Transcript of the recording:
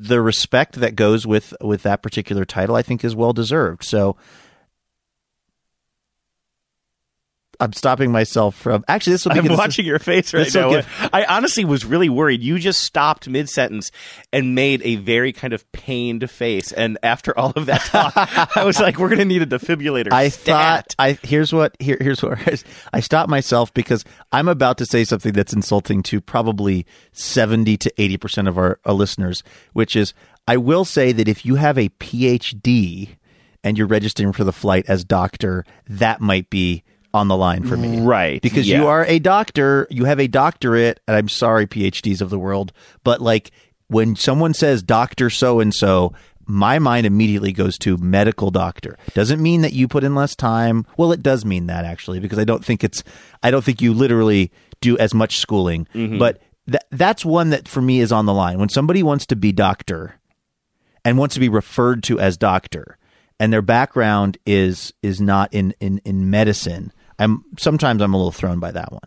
the respect that goes with that particular title, I think, is well deserved. So I'm stopping myself from... Actually, this will be... I'm watching your face right now. I honestly was really worried. You just stopped mid-sentence and made a very kind of pained face. And after all of that talk, I was like, we're going to need a defibrillator. Here's what I stopped myself because I'm about to say something that's insulting to probably 70 to 80% of our listeners, which is, I will say that if you have a PhD and you're registering for the flight as doctor, that might be on the line for me. Right. Because you are a doctor, you have a doctorate, and I'm sorry, PhDs of the world, but like when someone says Dr. So-and-so, my mind immediately goes to medical doctor. Doesn't mean that you put in less time. Well, it does mean that actually, because I don't think you literally do as much schooling, but that's one that for me is on the line. When somebody wants to be doctor and wants to be referred to as doctor, and their background is not in medicine, sometimes I'm a little thrown by that one.